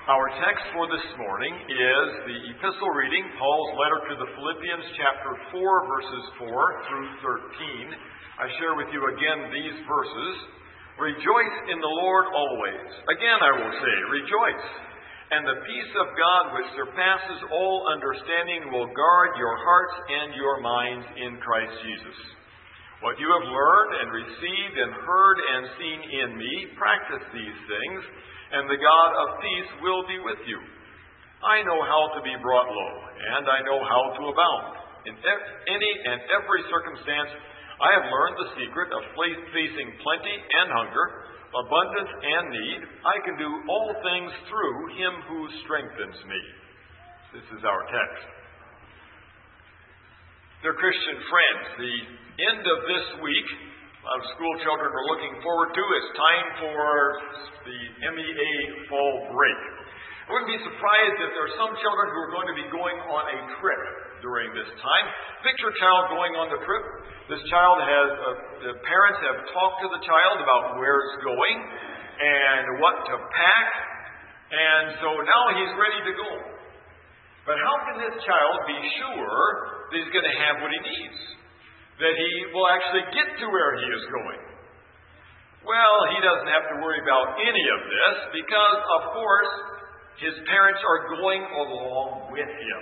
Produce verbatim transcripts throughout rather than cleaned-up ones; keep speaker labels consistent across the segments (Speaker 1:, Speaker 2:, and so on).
Speaker 1: Our text for this morning is the epistle reading, Paul's letter to the Philippians, chapter four, verses four through thirteen. I share with you again these verses. Rejoice in the Lord always. Again I will say, rejoice. And the peace of God which surpasses all understanding will guard your hearts and your minds in Christ Jesus. What you have learned and received and heard and seen in me, practice these things, and the God of peace will be with you. I know how to be brought low, and I know how to abound. In any and every circumstance, I have learned the secret of facing plenty and hunger, abundance and need. I can do all things through Him who strengthens me. This is our text. Dear Christian friends, the end of this week, a lot of school children are looking forward to. It's time for the M E A fall break. I wouldn't be surprised if there are some children who are going to be going on a trip during this time. Picture a child going on the trip. This child has, uh, the parents have talked to the child about where it's going and what to pack, and so now he's ready to go. But how can this child be sure that he's going to have what he needs? That he will actually get to where he is going? Well, he doesn't have to worry about any of this because, of course, his parents are going along with him.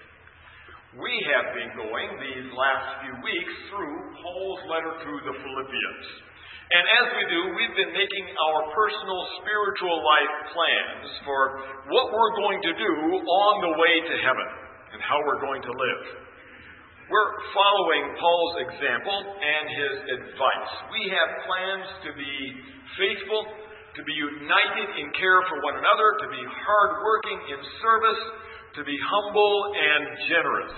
Speaker 1: We have been going these last few weeks through Paul's letter to the Philippians. And as we do, we've been making our personal spiritual life plans for what we're going to do on the way to heaven and how we're going to live. We're following Paul's example and his advice. We have plans to be faithful, to be united in care for one another, to be hardworking in service, to be humble and generous.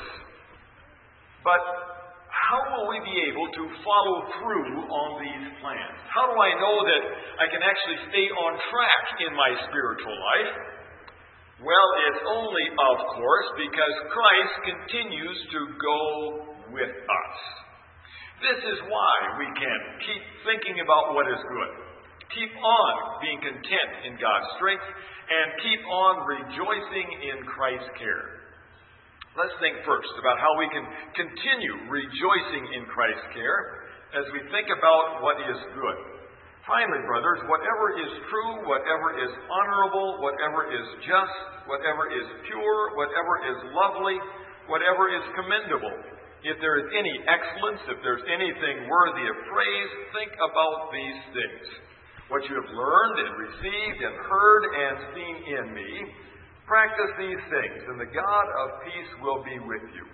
Speaker 1: But how will we be able to follow through on these plans? How do I know that I can actually stay on track in my spiritual life? Well, it's only, of course, because Christ continues to go with us. This is why we can keep thinking about what is good, keep on being content in God's strength, and keep on rejoicing in Christ's care. Let's think first about how we can continue rejoicing in Christ's care as we think about what is good. Finally, brothers, whatever is true, whatever is honorable, whatever is just, whatever is pure, whatever is lovely, whatever is commendable, if there is any excellence, if there's anything worthy of praise, think about these things. What you have learned and received and heard and seen in me, practice these things, and the God of peace will be with you.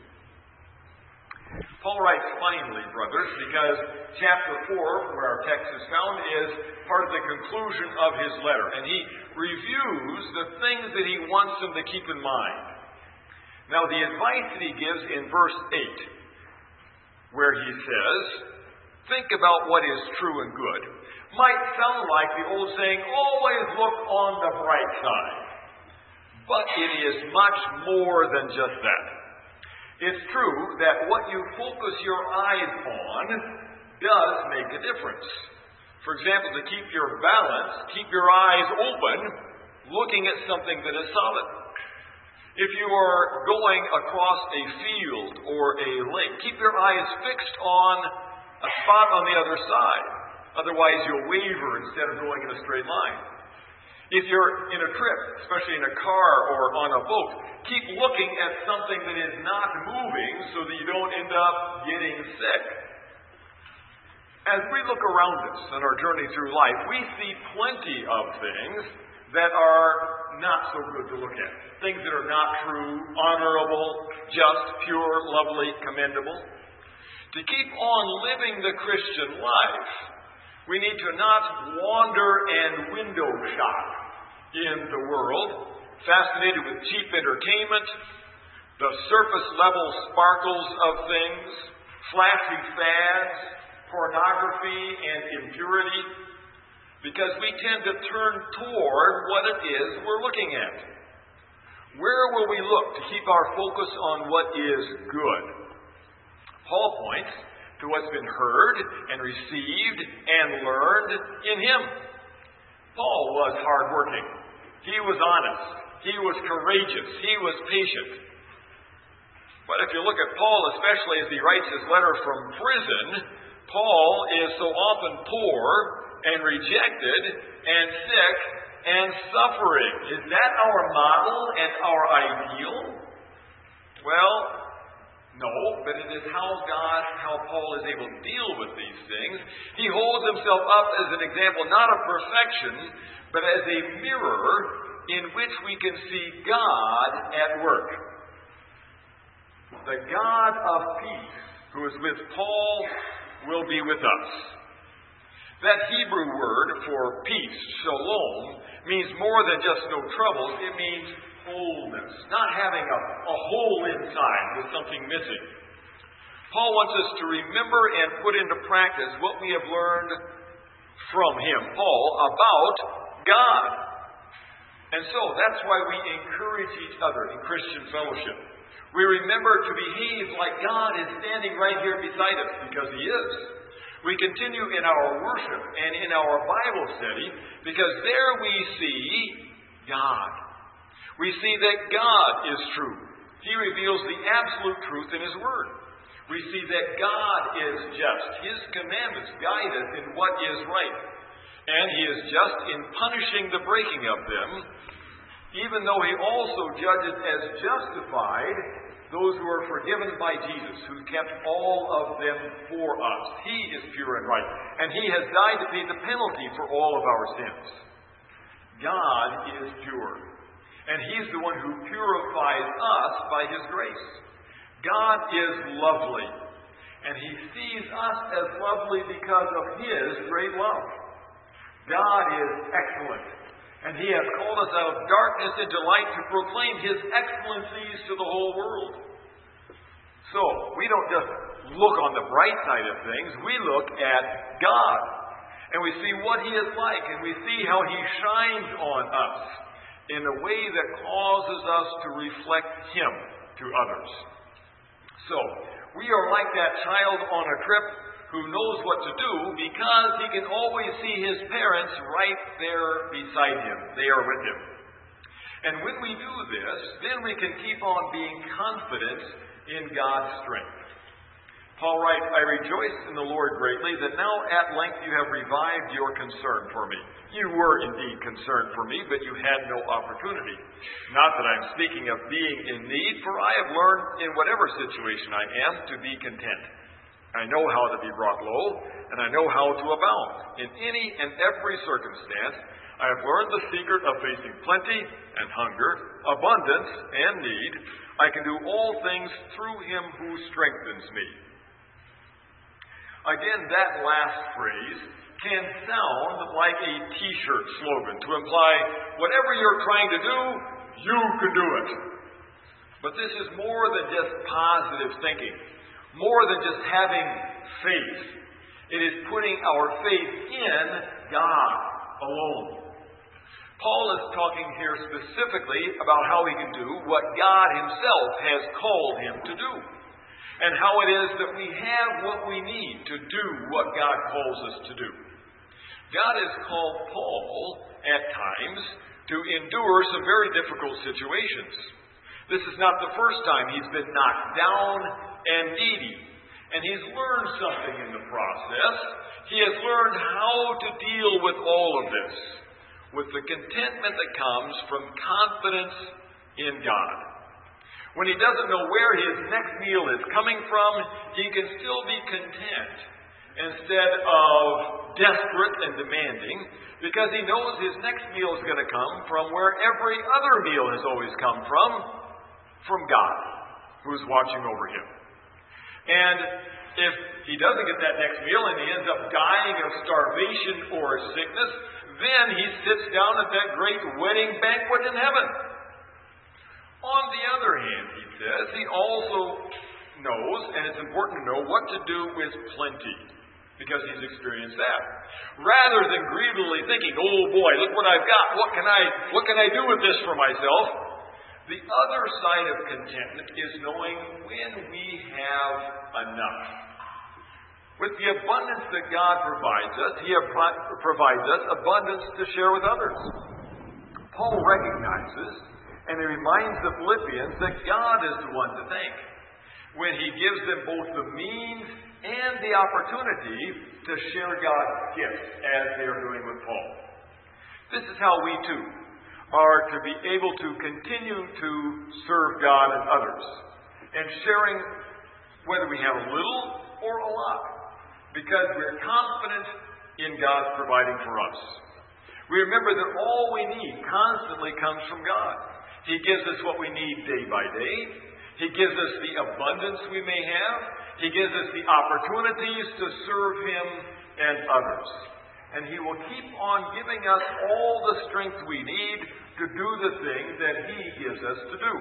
Speaker 1: Paul writes finally, brothers, because chapter four, where our text is found, is part of the conclusion of his letter. And he reviews the things that he wants them to keep in mind. Now, the advice that he gives in verse eight, where he says, think about what is true and good, might sound like the old saying, always look on the bright side. But it is much more than just that. It's true that what you focus your eyes on does make a difference. For example, to keep your balance, keep your eyes open, looking at something that is solid. If you are going across a field or a lake, keep your eyes fixed on a spot on the other side. Otherwise, you'll waver instead of going in a straight line. If you're in a trip, especially in a car or on a boat, keep looking at something that is not moving so that you don't end up getting sick. As we look around us on our journey through life, we see plenty of things that are not so good to look at. Things that are not true, honorable, just, pure, lovely, commendable. To keep on living the Christian life, we need to not wander and window shop in the world, fascinated with cheap entertainment, the surface level sparkles of things, flashy fads, pornography and impurity, because we tend to turn toward what it is we're looking at. Where will we look to keep our focus on what is good? Paul points to what's been heard and received and learned in him. Paul was hardworking. He was honest. He was courageous. He was patient. But if you look at Paul, especially as he writes his letter from prison, Paul is so often poor and rejected and sick and suffering. Is that our model and our ideal? Well, no, but it is how God, how Paul is able to deal with these things. He holds himself up as an example, not of perfection, but as a mirror in which we can see God at work. The God of peace, who is with Paul, will be with us. That Hebrew word for peace, shalom, means more than just no troubles. It means wholeness, not having a, a hole inside with something missing. Paul wants us to remember and put into practice what we have learned from him, Paul, about God. And so that's why we encourage each other in Christian fellowship. We remember to behave like God is standing right here beside us, because He is. We continue in our worship and in our Bible study, because there we see God. We see that God is true. He reveals the absolute truth in His Word. We see that God is just. His commandments guide us in what is right. And He is just in punishing the breaking of them, even though He also judges as justified those who are forgiven by Jesus, who kept all of them for us. He is pure and right, and He has died to pay the penalty for all of our sins. God is pure, and He's the one who purifies us by His grace. God is lovely, and He sees us as lovely because of His great love. God is excellent, and He has called us out of darkness into light to proclaim His excellencies to the whole world. So, we don't just look on the bright side of things, we look at God. And we see what He is like, and we see how He shines on us in a way that causes us to reflect Him to others. So, we are like that child on a trip who knows what to do because he can always see his parents right there beside him. They are with him. And when we do this, then we can keep on being confident in God's strength. Paul writes, I rejoice in the Lord greatly that now at length you have revived your concern for me. You were indeed concerned for me, but you had no opportunity. Not that I'm speaking of being in need, for I have learned in whatever situation I am to be content. I know how to be brought low, and I know how to abound. In any and every circumstance, I have learned the secret of facing plenty and hunger, abundance and need. I can do all things through Him who strengthens me. Again, that last phrase can sound like a t-shirt slogan to imply whatever you're trying to do, you can do it. But this is more than just positive thinking. More than just having faith. It is putting our faith in God alone. Paul is talking here specifically about how he can do what God Himself has called him to do. And how it is that we have what we need to do what God calls us to do. God has called Paul, at times, to endure some very difficult situations. This is not the first time he's been knocked down and needy. And he's learned something in the process. He has learned how to deal with all of this, with the contentment that comes from confidence in God. When he doesn't know where his next meal is coming from, he can still be content instead of desperate and demanding, because he knows his next meal is going to come from where every other meal has always come from, from God, who is watching over him. And if he doesn't get that next meal and he ends up dying of starvation or sickness, then he sits down at that great wedding banquet in heaven. On the other hand, he says, he also knows, and it's important to know, what to do with plenty, because he's experienced that. Rather than greedily thinking, oh boy, look what I've got, what can I, what can I do with this for myself? The other side of contentment is knowing when we have enough. With the abundance that God provides us, He provides us abundance to share with others. Paul recognizes and he reminds the Philippians that God is the one to thank when he gives them both the means and the opportunity to share God's gifts as they are doing with Paul. This is how we too are to be able to continue to serve God and others, and sharing whether we have a little or a lot, because we're confident in God's providing for us. We remember that all we need constantly comes from God. He gives us what we need day by day. He gives us the abundance we may have. He gives us the opportunities to serve Him and others. And He will keep on giving us all the strength we need to do the things that He gives us to do.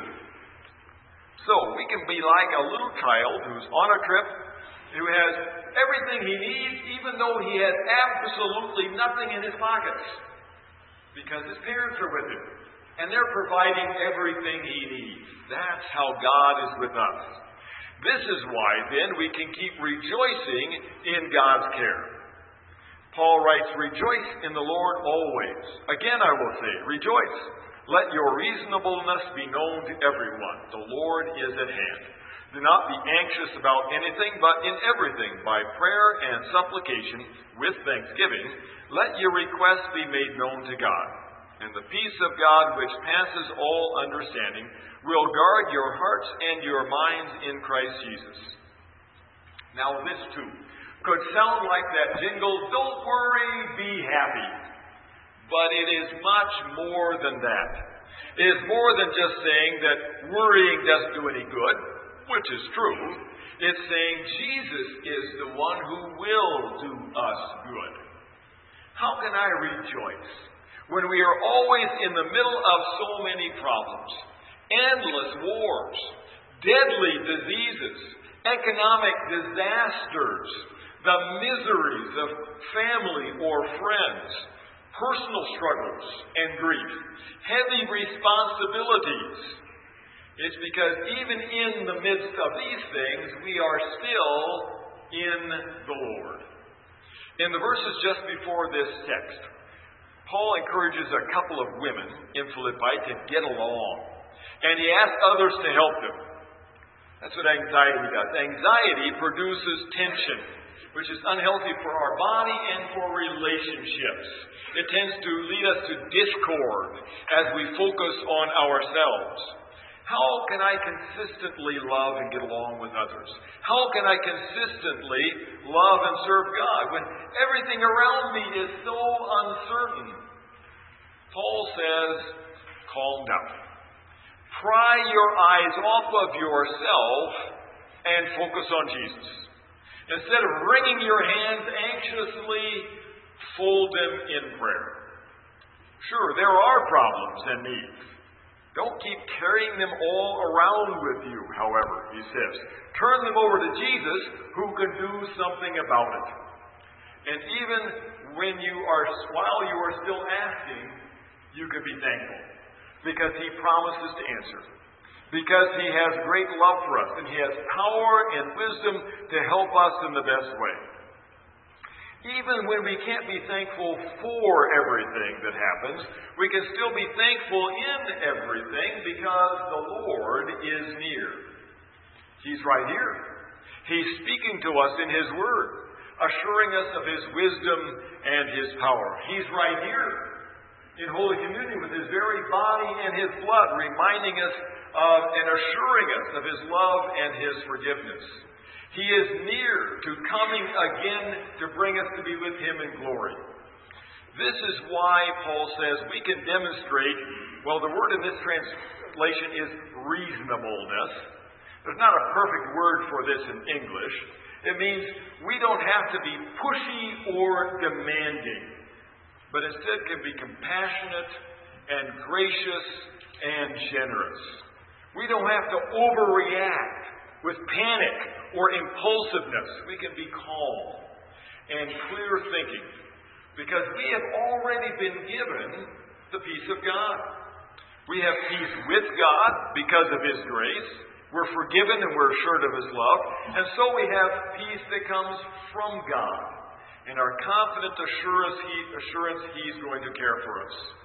Speaker 1: So we can be like a little child who's on a trip, who has everything he needs, even though he has absolutely nothing in his pockets, because his parents are with him, and they're providing everything he needs. That's how God is with us. This is why, then, we can keep rejoicing in God's care. Paul writes, "Rejoice in the Lord always." Again, I will say, rejoice. Let your reasonableness be known to everyone. The Lord is at hand. Do not be anxious about anything, but in everything, by prayer and supplication, with thanksgiving, let your requests be made known to God. And the peace of God, which passes all understanding, will guard your hearts and your minds in Christ Jesus. Now this too could sound like that jingle, "Don't worry, be happy." But it is much more than that. It is more than just saying that worrying doesn't do any good, which is true. It's saying Jesus is the one who will do us good. How can I rejoice when we are always in the middle of so many problems? Endless wars, deadly diseases, economic disasters, the miseries of family or friends, personal struggles and grief, heavy responsibilities. It's because even in the midst of these things, we are still in the Lord. In the verses just before this text, Paul encourages a couple of women in Philippi to get along, and he asks others to help them. That's what anxiety does. Anxiety produces tension, which is unhealthy for our body and for relationships. It tends to lead us to discord as we focus on ourselves. How can I consistently love and get along with others? How can I consistently love and serve God when everything around me is so uncertain? Paul says, calm down. Pry your eyes off of yourself and focus on Jesus. Instead of wringing your hands anxiously, fold them in prayer. Sure, there are problems and needs. Don't keep carrying them all around with you, however, he says. Turn them over to Jesus, who can do something about it. And even when you are, while you are still asking, you can be thankful, because he promises to answer. Because he has great love for us, and he has power and wisdom to help us in the best way. Even when we can't be thankful for everything that happens, we can still be thankful in everything because the Lord is near. He's right here. He's speaking to us in His Word, assuring us of His wisdom and His power. He's right here in Holy Communion with His very body and His blood, reminding us of and assuring us of His love and His forgiveness. He is near to coming again to bring us to be with Him in glory. This is why Paul says we can demonstrate, well, the word in this translation is reasonableness. There's not a perfect word for this in English. It means we don't have to be pushy or demanding, but instead can be compassionate and gracious and generous. We don't have to overreact with panic or impulsiveness. We can be calm and clear thinking, because we have already been given the peace of God. We have peace with God because of His grace. We're forgiven and we're assured of His love. And so we have peace that comes from God and our confident assurance, he, assurance He's going to care for us.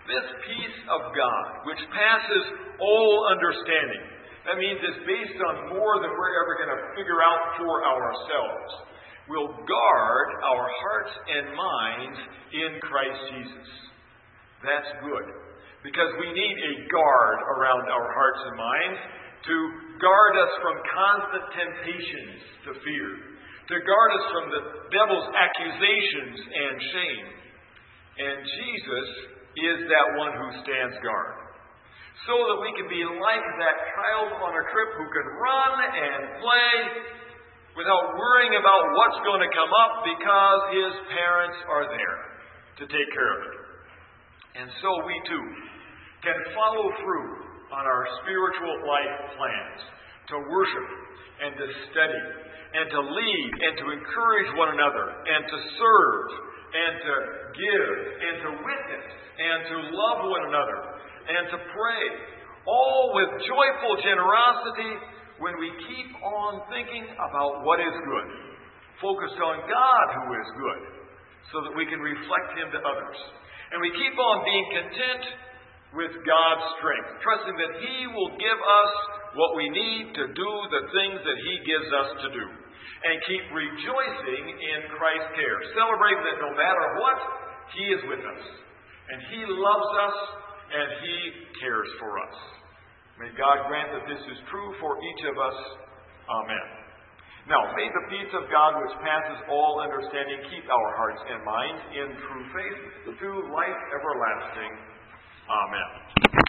Speaker 1: This peace of God, which passes all understanding, that means it's based on more than we're ever going to figure out for ourselves, will guard our hearts and minds in Christ Jesus. That's good, because we need a guard around our hearts and minds to guard us from constant temptations to fear, to guard us from the devil's accusations and shame. And Jesus is that one who stands guard, so that we can be like that child on a trip who can run and play without worrying about what's going to come up, because his parents are there to take care of it. And so we too can follow through on our spiritual life plans, to worship and to study and to lead and to encourage one another and to serve and to give and to witness and to love one another and to pray, all with joyful generosity when we keep on thinking about what is good, focused on God who is good, so that we can reflect Him to others. And we keep on being content with God's strength, trusting that He will give us what we need to do the things that He gives us to do. And keep rejoicing in Christ's care, celebrating that no matter what, He is with us. And He loves us, and He cares for us. May God grant that this is true for each of us. Amen. Now, may the peace of God, which passes all understanding, keep our hearts and minds in true faith to life everlasting. Amen.